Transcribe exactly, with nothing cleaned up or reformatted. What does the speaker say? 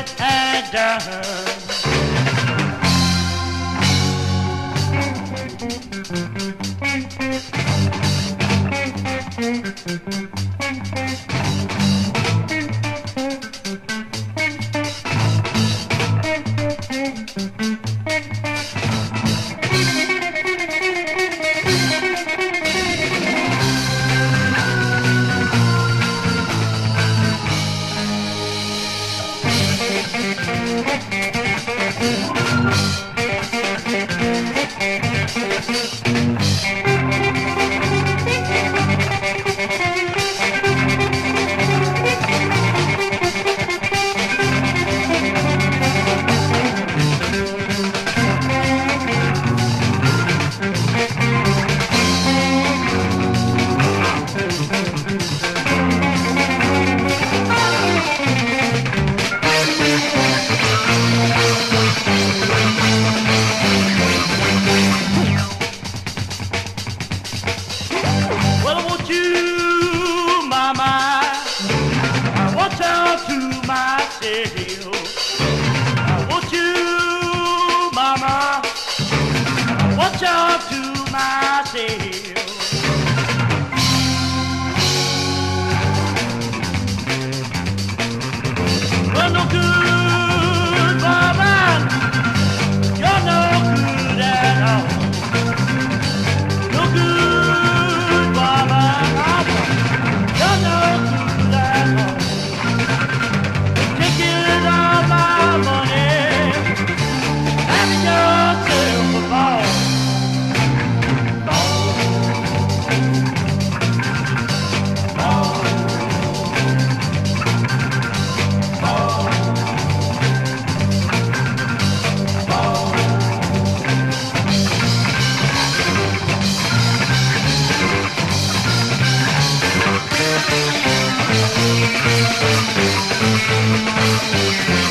said and done. Well, I want you, mama, I want you to myself. I want you, mama, I want you to myself. Well, no good, mama, you're no good at all. No good, mama, you're no good at all. Taking all my money, having yourself a ball. Thank you.